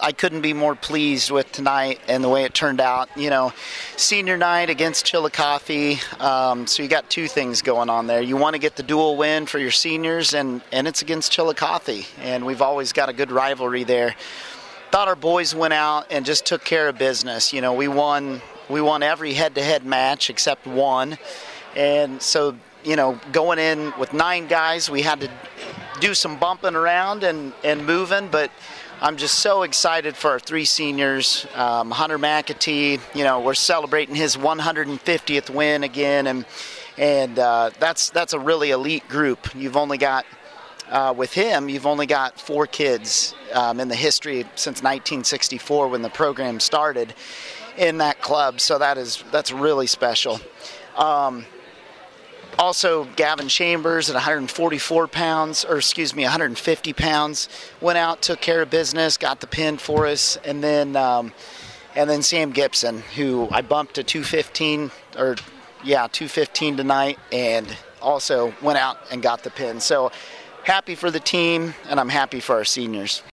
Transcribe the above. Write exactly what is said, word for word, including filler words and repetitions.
I couldn't be more pleased with tonight and the way it turned out. You know, senior night against Chillicothe, um, so you got two things going on there. You want to get the dual win for your seniors, and, and it's against Chillicothe, and we've always got a good rivalry there. Thought our boys went out and just took care of business. You know, we won we won every head-to-head match except one, and so, you know, going in with nine guys, we had to do some bumping around and, and moving, but I'm just so excited for our three seniors. Um, Hunter McAtee, you know, we're celebrating his one hundred fiftieth win again, and and uh, that's that's a really elite group. You've only got, uh, with him, you've only got four kids um, in the history since nineteen sixty-four when the program started in that club, so that is that's really special. Um, Also, Gavin Chambers at one hundred forty-four pounds, or excuse me, one hundred fifty pounds, went out, took care of business, got the pin for us, and then um, and then Sam Gibson, who I bumped to two fifteen, or yeah, two fifteen tonight, and also went out and got the pin. So happy for the team, and I'm happy for our seniors.